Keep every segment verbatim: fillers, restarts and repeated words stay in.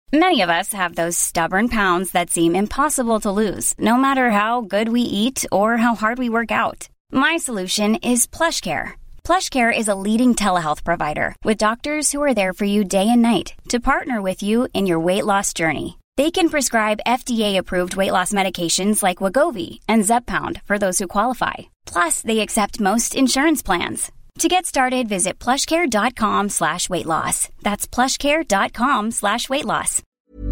Many of us have those stubborn pounds that seem impossible to lose, no matter how good we eat or how hard we work out. My solution is PlushCare. PlushCare is a leading telehealth provider with doctors who are there for you day and night to partner with you in your weight loss journey. They can prescribe F D A-approved weight loss medications like Wegovy and Zepbound for those who qualify. Plus, they accept most insurance plans. To get started, visit plushcare.com slash weight loss. That's plushcare.com slash weight loss.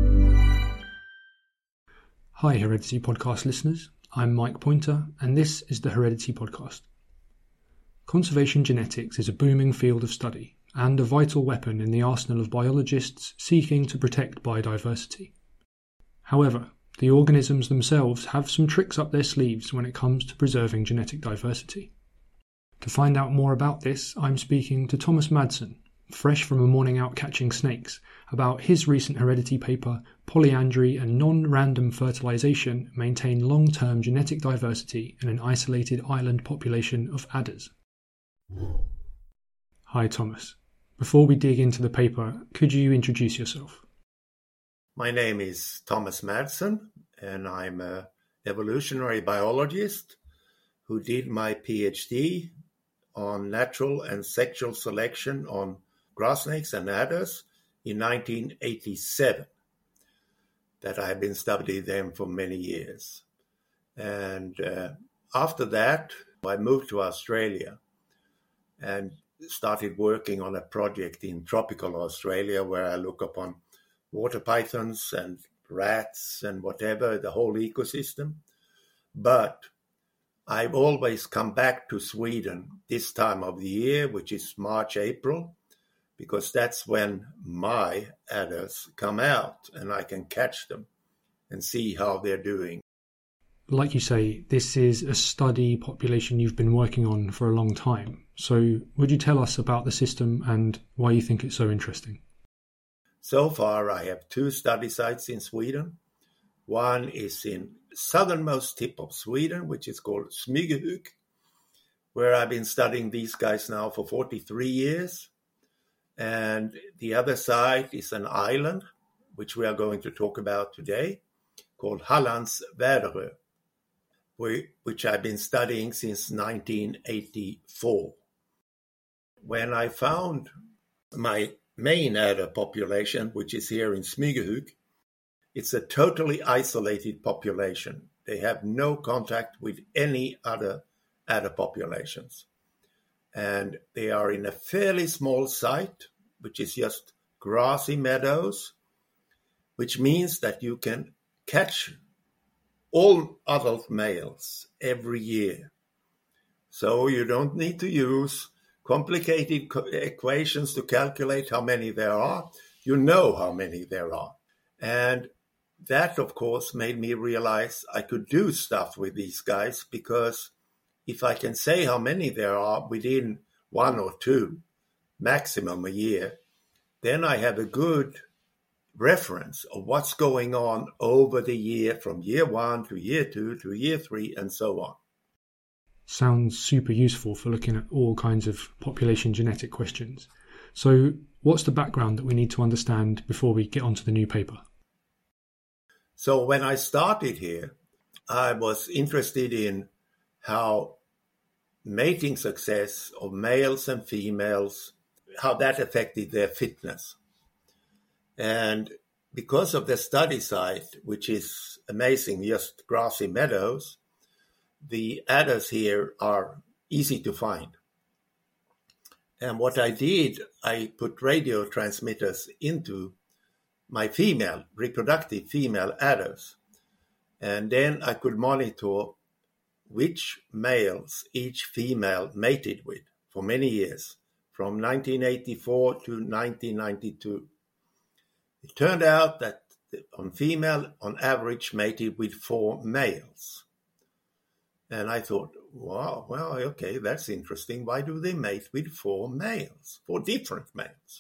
Hi, Heredity Podcast listeners. I'm Mike Pointer, and this is the Heredity Podcast. Conservation genetics is a booming field of study and a vital weapon in the arsenal of biologists seeking to protect biodiversity. However, the organisms themselves have some tricks up their sleeves when it comes to preserving genetic diversity. To find out more about this, I'm speaking to Thomas Madsen, fresh from a morning out catching snakes, about his recent Heredity paper, Polyandry and Non-Random Fertilization Maintain Long-Term Genetic Diversity in an Isolated Island Population of Adders. Hi Thomas. Before we dig into the paper, could you introduce yourself? My name is Thomas Madsen, and I'm an evolutionary biologist who did my PhD on natural and sexual selection on grass snakes and adders in nineteen eighty-seven. That I have been studying them for many years. And uh, after that, I moved to Australia and started working on a project in tropical Australia where I look upon water pythons and rats and whatever, the whole ecosystem. But I've always come back to Sweden this time of the year, which is March, April, because that's when my adders come out and I can catch them and see how they're doing. Like you say, this is a study population you've been working on for a long time. So would you tell us about the system and why you think it's so interesting? So far, I have two study sites in Sweden. One is in southernmost tip of Sweden, which is called Smygehuk, where I've been studying these guys now for forty-three years. And the other side is an island, which we are going to talk about today, called Hallands Väderö, which I've been studying since nineteen eighty-four. When I found my main adder population, which is here in Smygehuk, it's a totally isolated population. They have no contact with any other adder populations. And they are in a fairly small site, which is just grassy meadows, which means that you can catch all adult males every year. So you don't need to use complicated co- equations to calculate how many there are. You know how many there are. And that, of course, made me realize I could do stuff with these guys, because if I can say how many there are within one or two, maximum a year, then I have a good reference of what's going on over the year, from year one to year two to year three, and so on. Sounds super useful for looking at all kinds of population genetic questions. So what's the background that we need to understand before we get onto the new paper? So when I started here, I was interested in how mating success of males and females, how that affected their fitness. And because of the study site, which is amazing, just grassy meadows, the adders here are easy to find. And what I did, I put radio transmitters into my female, reproductive female adders. And then I could monitor which males each female mated with for many years, from nineteen eighty-four to nineteen ninety-two. It turned out that on female, on average, mated with four males. And I thought, wow, well, okay, that's interesting. Why do they mate with four males, four different males?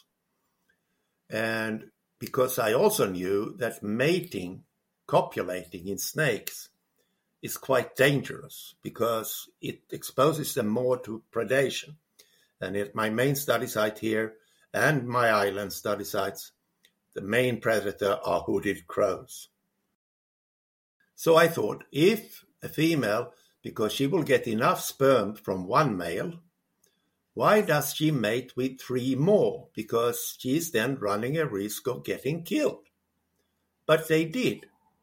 And because I also knew that mating, copulating in snakes is quite dangerous because it exposes them more to predation. And at my main study site here and my island study sites, the main predator are hooded crows. So I thought, if a female, because she will get enough sperm from one male, why does she mate with three more? Because she's then running a risk of getting killed. But they did.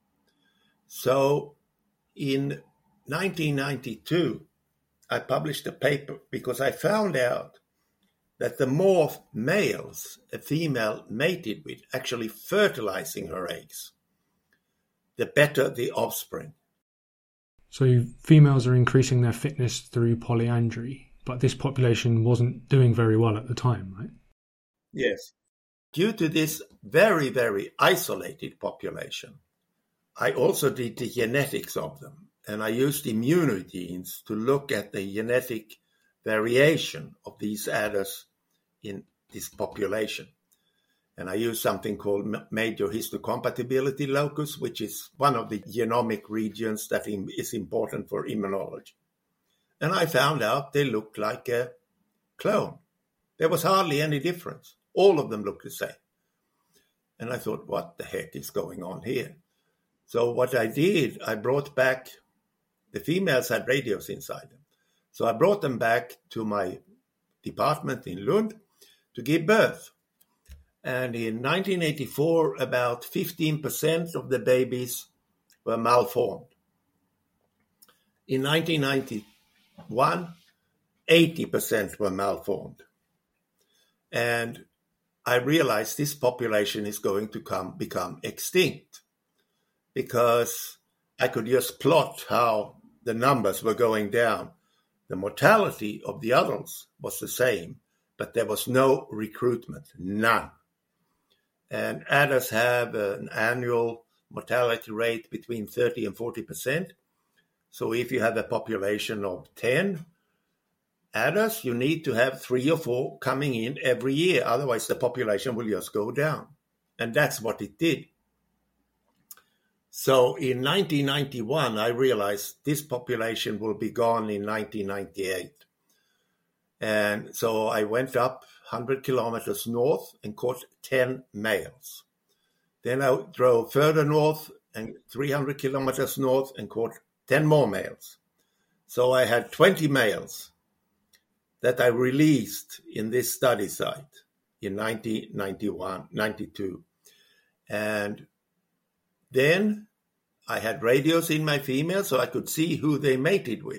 So in nineteen ninety-two, I published a paper because I found out that the more males a female mated with, actually fertilizing her eggs, the better the offspring. So females are increasing their fitness through polyandry, but this population wasn't doing very well at the time, right? Yes. Due to this very, very isolated population, I also did the genetics of them, and I used immunogenes to look at the genetic variation of these adders in this population. And I used something called major histocompatibility locus, which is one of the genomic regions that is important for immunology. And I found out they looked like a clone. There was hardly any difference. All of them looked the same. And I thought, what the heck is going on here? So what I did, I brought back, the females had radios inside them. So I brought them back to my department in Lund to give birth. And in nineteen eighty-four, about fifteen percent of the babies were malformed. In nineteen ninety-one, eighty percent were malformed. And I realized this population is going to come become extinct, because I could just plot how the numbers were going down. The mortality of the adults was the same, but there was no recruitment, none. And adders have an annual mortality rate between thirty and forty percent. So if you have a population of ten adders, you need to have three or four coming in every year. Otherwise, the population will just go down. And that's what it did. So in nineteen ninety-one, I realized this population will be gone in nineteen ninety-eight. And so I went up one hundred kilometers north and caught ten males. Then I drove further north and three hundred kilometers north and caught ten more males. So I had twenty males that I released in this study site in nineteen ninety-one, ninety-two. And then I had radios in my females so I could see who they mated with.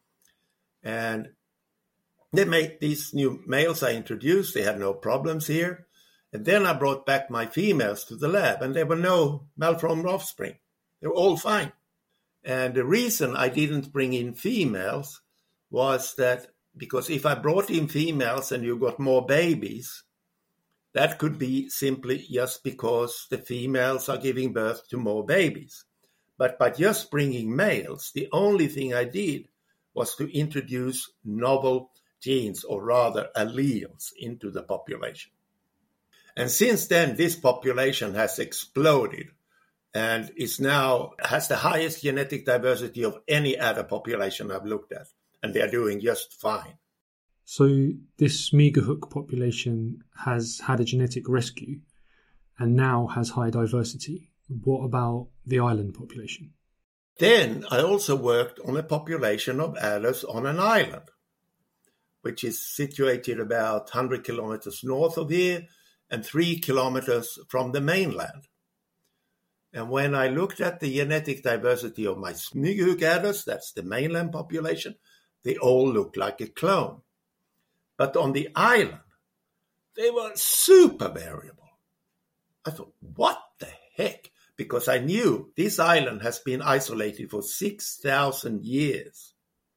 And they made these new males I introduced. They had no problems here. And then I brought back my females to the lab, and there were no malformed offspring. They were all fine. And the reason I didn't bring in females was that because if I brought in females and you got more babies, that could be simply just because the females are giving birth to more babies. But by just bringing males, the only thing I did was to introduce novel genes, or rather alleles, into the population. And since then, this population has exploded and is now has the highest genetic diversity of any adder population I've looked at. And they're doing just fine. So this Smigerhook population has had a genetic rescue and now has high diversity. What about the island population? Then I also worked on a population of adders on an island, which is situated about one hundred kilometers north of here and three kilometers from the mainland. And when I looked at the genetic diversity of my Smigerhook adders, that's the mainland population, they all looked like a clone. But on the island, they were super variable. I thought, what the heck? Because I knew this island has been isolated for six thousand years.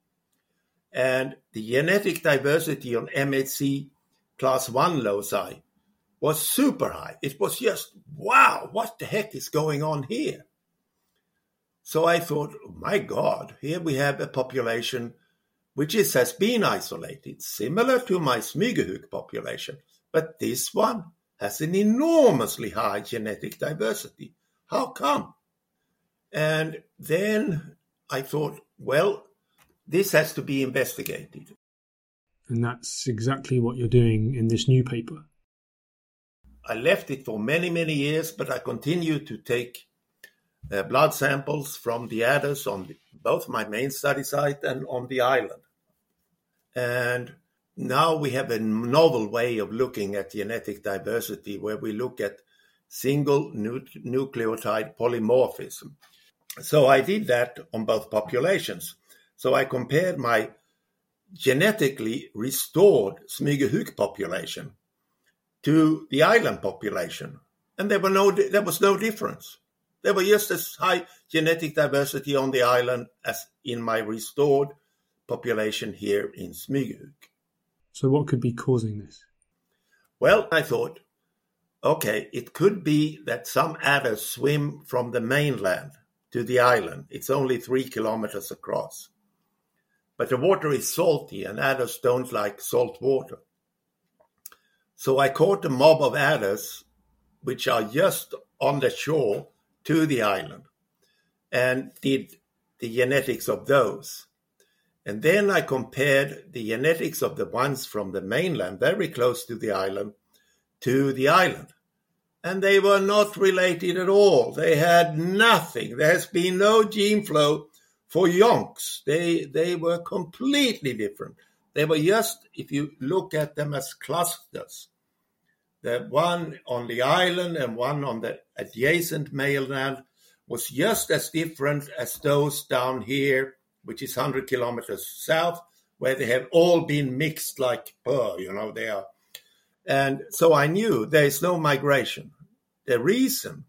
And the genetic diversity on M H C class one loci was super high. It was just, wow, what the heck is going on here? So I thought, oh my God, here we have a population which is, has been isolated, similar to my Smigerhook population, but this one has an enormously high genetic diversity. How come? And then I thought, well, this has to be investigated. And that's exactly what you're doing in this new paper. I left it for many, many years, but I continued to take uh, blood samples from the adders on the, both my main study site and on the island. And now we have a novel way of looking at genetic diversity where we look at single nu- nucleotide polymorphism. So I did that on both populations. So I compared my genetically restored Smygehuk population to the island population, and there were no there was no difference. There were just as high genetic diversity on the island as in my restored population here in Smygehuk. So what could be causing this? Well, I thought, okay, it could be that some adders swim from the mainland to the island. It's only three kilometers across. But the water is salty and adders don't like salt water. So I caught a mob of adders which are just on the shore to the island and did the genetics of those. And then I compared the genetics of the ones from the mainland, very close to the island, to the island. And they were not related at all. They had nothing. There has been no gene flow for yonks. They they were completely different. They were just, if you look at them as clusters, the one on the island and one on the adjacent mainland was just as different as those down here, which is one hundred kilometers south, where they have all been mixed like pearl, you know, they are. And so I knew there is no migration. The reason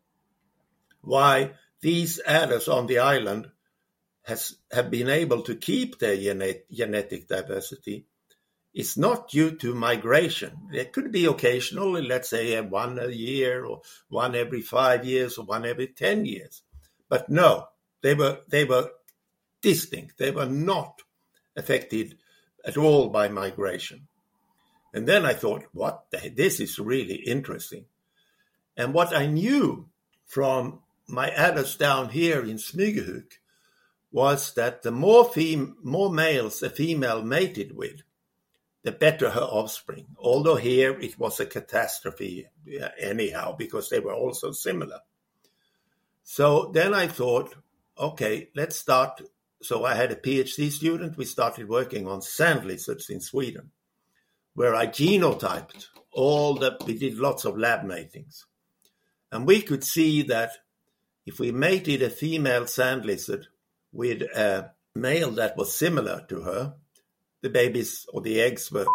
why these adders on the island has have been able to keep their genet- genetic diversity is not due to migration. There could be occasionally, let's say, one a year or one every five years or one every ten years. But no, they were they were distinct. They were not affected at all by migration. And then I thought, what the, this is really interesting. And what I knew from my adders down here in Smygehuk was that the more fem- more males a female mated with, the better her offspring. Although here it was a catastrophe anyhow, because they were all so similar. So then I thought, okay, let's start. So I had a PhD student. We started working on sand lizards in Sweden, where I genotyped all the, we did lots of lab matings. And we could see that if we mated a female sand lizard with a male that was similar to her, the babies or the eggs were...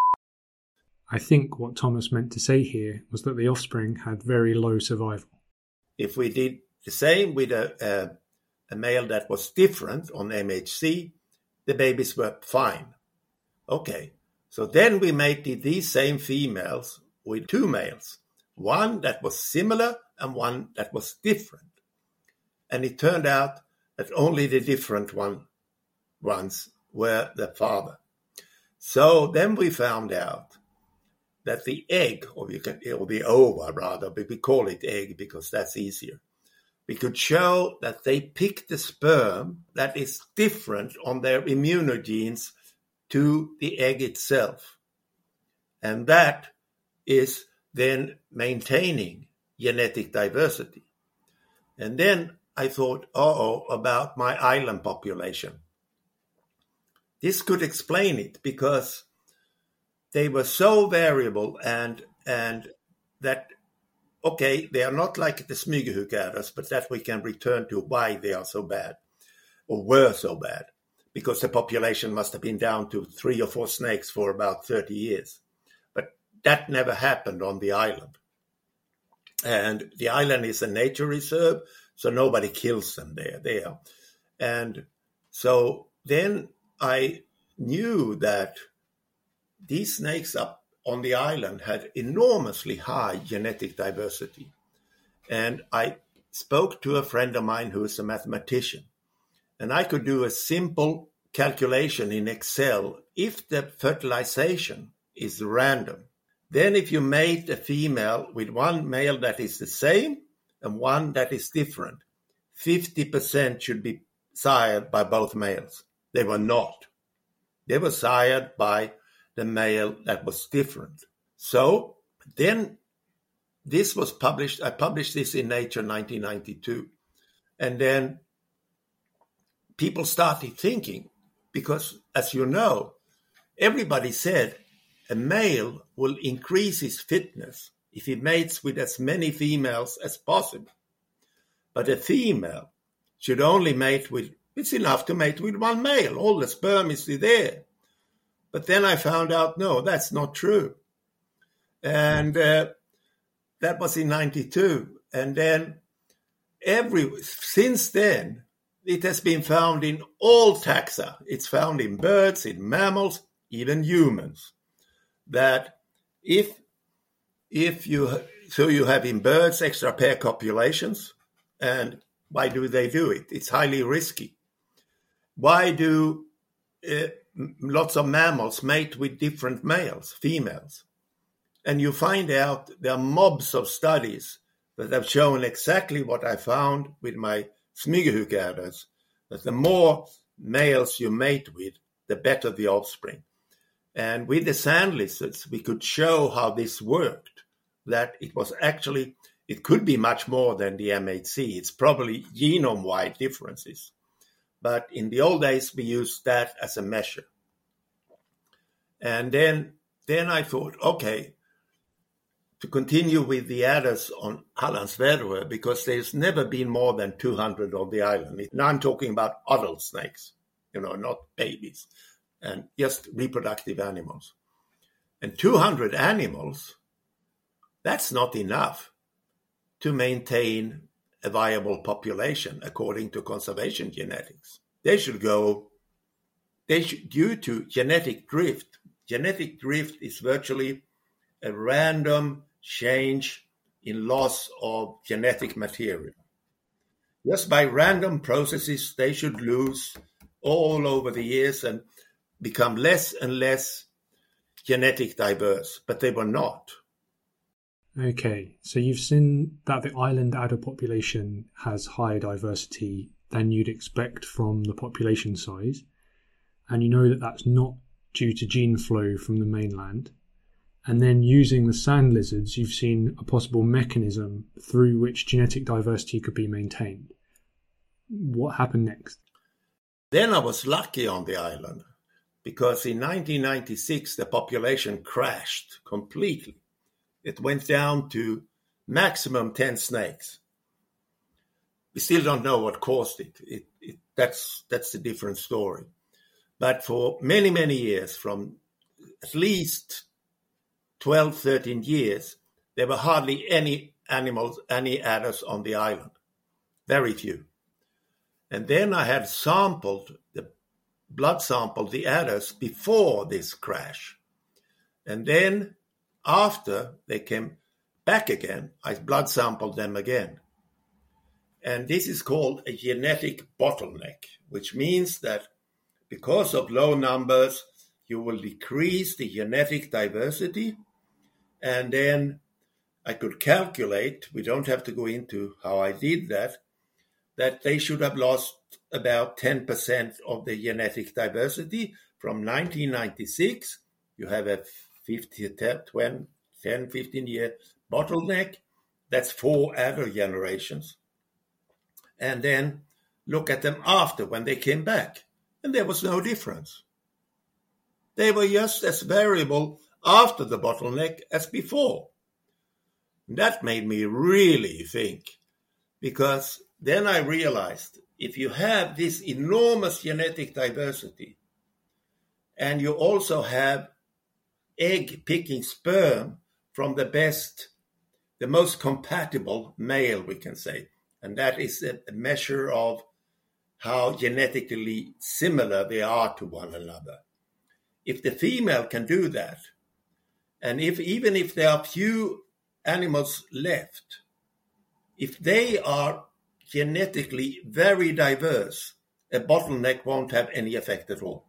I think what Thomas meant to say here was that the offspring had very low survival. If we did the same with a, a, a male that was different on M H C, the babies were fine. Okay, so then we mated these same females with two males, one that was similar and one that was different. And it turned out that only the different one, ones were the father. So then we found out that the egg, or, you can, or the ova rather, but we call it egg because that's easier. We could show that they picked the sperm that is different on their immunogenes to the egg itself. And that is then maintaining genetic diversity. And then I thought, uh-oh, about my island population. This could explain it because they were so variable and and that, okay, they are not like the Smygehuk adders, but that we can return to why they are so bad or were so bad, because the population must have been down to three or four snakes for about thirty years. But that never happened on the island. And the island is a nature reserve, so nobody kills them there. there. And so then I knew that these snakes up on the island had enormously high genetic diversity. And I spoke to a friend of mine who is a mathematician. And I could do a simple calculation in Excel. If the fertilization is random, then if you mate a female with one male that is the same and one that is different, fifty percent should be sired by both males. They were not. They were sired by the male that was different. So then this was published, I published this in Nature nineteen ninety-two. And then people started thinking, because as you know, everybody said a male will increase his fitness if he mates with as many females as possible. But a female should only mate with, it's enough to mate with one male. All the sperm is there. But then I found out, no, that's not true. And uh, that was in ninety-two. And then every, since then, it has been found in all taxa. It's found in birds, in mammals, even humans. That if, if you, so you have in birds extra pair copulations, and why do they do it? It's highly risky. Why do uh, lots of mammals mate with different males, females? And you find out there are mobs of studies that have shown exactly what I found with my Smygehuk adders, that the more males you mate with, the better the offspring. And with the sand lizards, we could show how this worked, that it was actually, it could be much more than the M eight C. It's probably genome-wide differences. But in the old days, we used that as a measure. And then, then I thought, okay, to continue with the adders on Hallandsvedrö, because there's never been more than two hundred on the island. Now I'm talking about adult snakes, you know, not babies, and just reproductive animals. And two hundred animals, that's not enough to maintain a viable population according to conservation genetics. They should go, they should, due to genetic drift. Genetic drift is virtually a random change in loss of genetic material. Just by random processes, they should lose all over the years and become less and less genetic diverse, but they were not. Okay, so you've seen that the island adder population has higher diversity than you'd expect from the population size, and you know that that's not due to gene flow from the mainland. And then using the sand lizards, you've seen a possible mechanism through which genetic diversity could be maintained. What happened next? Then I was lucky on the island, because in nineteen ninety-six, the population crashed completely. It went down to maximum ten snakes. We still don't know what caused it. it, it that's, that's a different story. But for many, many years, from at least twelve, thirteen years, there were hardly any animals, any adders on the island. Very few. And then I had sampled, the blood sampled the adders before this crash. And then after they came back again, I blood sampled them again. And this is called a genetic bottleneck, which means that because of low numbers, you will decrease the genetic diversity. And then I could calculate, we don't have to go into how I did that, that they should have lost about ten percent of the genetic diversity from nineteen ninety-six. You have a fifty, ten, fifteen year bottleneck. That's four adder generations. And then look at them after, when they came back. And there was no difference. They were just as variable after the bottleneck as before. And that made me really think, because then I realized if you have this enormous genetic diversity and you also have egg-picking sperm from the best, the most compatible male, we can say, and that is a measure of how genetically similar they are to one another. If the female can do that, and if even if there are few animals left, if they are genetically very diverse, a bottleneck won't have any effect at all.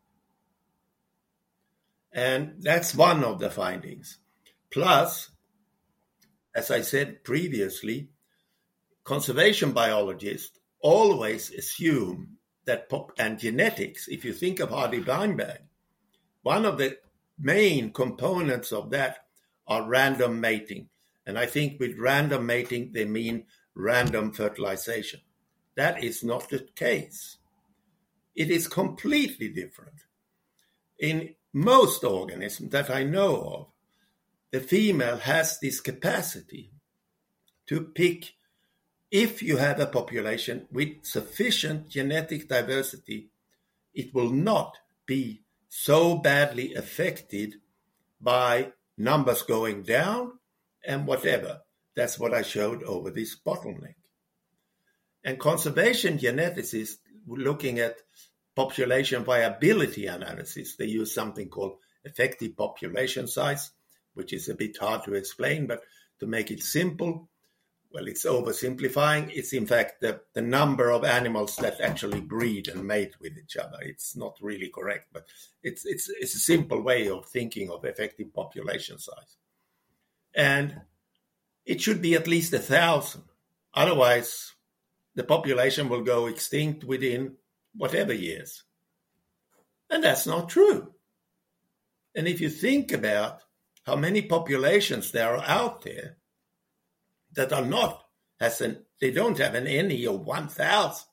And that's one of the findings. Plus, as I said previously, conservation biologists always assume that, pop- and genetics, if you think of Hardy Weinberg, one of the main components of that are random mating. And I think with random mating, they mean random fertilization. That is not the case. It is completely different. In most organisms that I know of, the female has this capacity to pick, if you have a population with sufficient genetic diversity, it will not be so badly affected by numbers going down and whatever. That's what I showed over this bottleneck. And conservation geneticists, looking at population viability analysis, they use something called effective population size, which is a bit hard to explain, but to make it simple, well, it's oversimplifying. It's in fact the, the number of animals that actually breed and mate with each other. It's not really correct, but it's it's it's a simple way of thinking of effective population size. And it should be at least a thousand. Otherwise, the population will go extinct within whatever years. And that's not true. And if you think about how many populations there are out there that are not, as an, they don't have an N E of one thousand.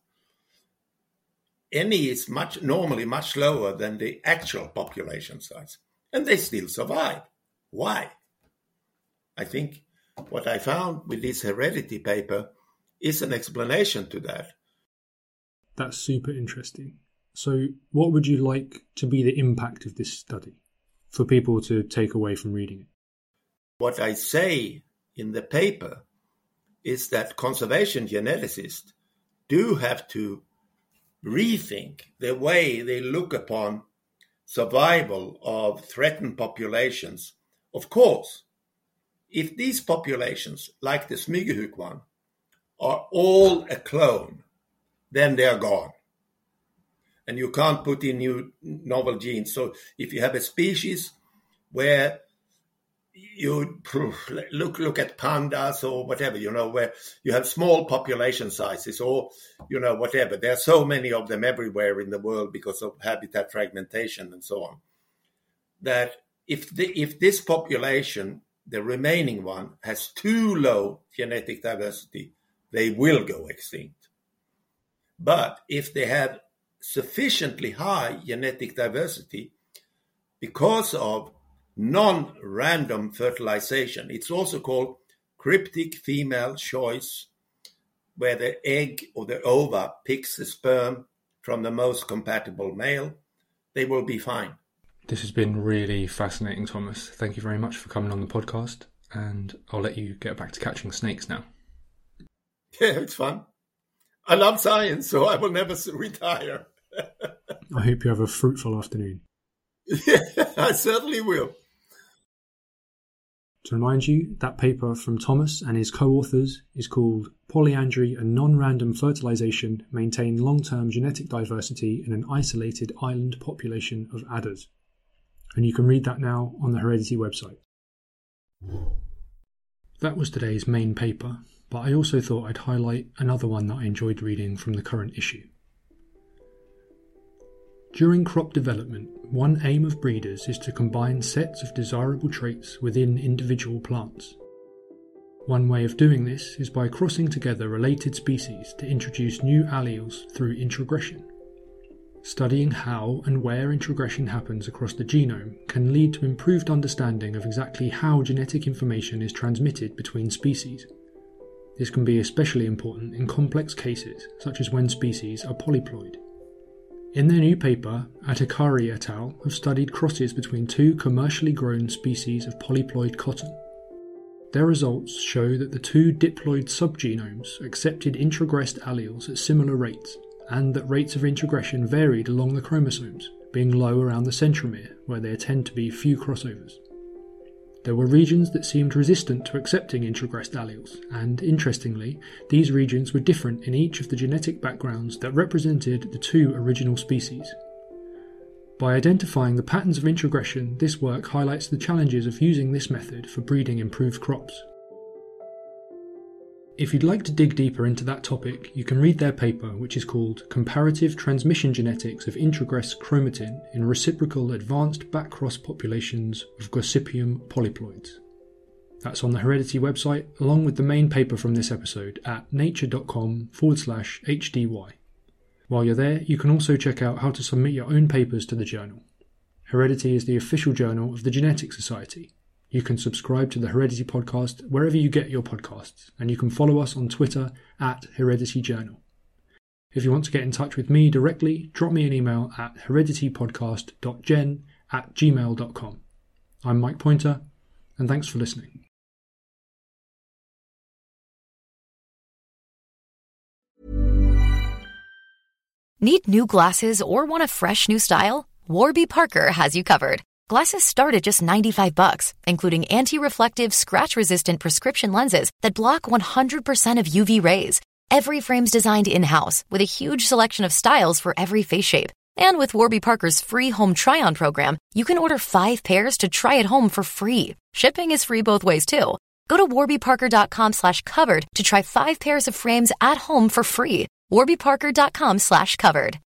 N E is much normally much lower than the actual population size. And they still survive. Why? I think what I found with this heredity paper is an explanation to that. That's super interesting. So what would you like to be the impact of this study for people to take away from reading it? What I say in the paper is that conservation geneticists do have to rethink the way they look upon survival of threatened populations. Of course, if these populations, like the Smygehuk one, are all a clone, then they're gone. And you can't put in new novel genes. So if you have a species where you look look at pandas or whatever, you know, where you have small population sizes or, you know, whatever. There are so many of them everywhere in the world because of habitat fragmentation and so on, that if the, if this population, the remaining one, has too low genetic diversity, they will go extinct. But if they have sufficiently high genetic diversity because of non-random fertilization, it's also called cryptic female choice, where the egg or the ova picks the sperm from the most compatible male, they will be fine. This has been really fascinating, Thomas. Thank you very much for coming on the podcast, and I'll let you get back to catching snakes now. Yeah, it's fun. I love science, so I will never retire. I hope you have a fruitful afternoon. Yeah, I certainly will. To remind you, that paper from Thomas and his co-authors is called Polyandry and Non-Random Fertilization Maintain Long-Term Genetic Diversity in an Isolated Island Population of Adders. And you can read that now on the Heredity website. That was today's main paper, but I also thought I'd highlight another one that I enjoyed reading from the current issue. During crop development, one aim of breeders is to combine sets of desirable traits within individual plants. One way of doing this is by crossing together related species to introduce new alleles through introgression. Studying how and where introgression happens across the genome can lead to improved understanding of exactly how genetic information is transmitted between species. This can be especially important in complex cases, such as when species are polyploid. In their new paper, Atakari et al. Have studied crosses between two commercially grown species of polyploid cotton. Their results show that the two diploid subgenomes accepted introgressed alleles at similar rates, and that rates of introgression varied along the chromosomes, being low around the centromere, where there tend to be few crossovers. There were regions that seemed resistant to accepting introgressed alleles, and interestingly, these regions were different in each of the genetic backgrounds that represented the two original species. By identifying the patterns of introgression, this work highlights the challenges of using this method for breeding improved crops. If you'd like to dig deeper into that topic, you can read their paper, which is called Comparative Transmission Genetics of Introgressed Chromatin in Reciprocal Advanced Backcross Populations of Gossypium Polyploids. That's on the Heredity website, along with the main paper from this episode at nature.com forward slash HDY. While you're there, you can also check out how to submit your own papers to the journal. Heredity is the official journal of the Genetics Society. You can subscribe to the Heredity podcast wherever you get your podcasts, and you can follow us on Twitter at Heredity Journal. If you want to get in touch with me directly, drop me an email at hereditypodcast.gen at gmail.com. I'm Mike Pointer, and thanks for listening. Need new glasses or want a fresh new style? Warby Parker has you covered. Glasses start at just ninety-five bucks, including anti-reflective, scratch-resistant prescription lenses that block one hundred percent of U V rays. Every frame's designed in-house with a huge selection of styles for every face shape. And with Warby Parker's free home try-on program, you can order five pairs to try at home for free. Shipping is free both ways, too. Go to warbyparker.com slash covered to try five pairs of frames at home for free. warbyparker.com slash covered.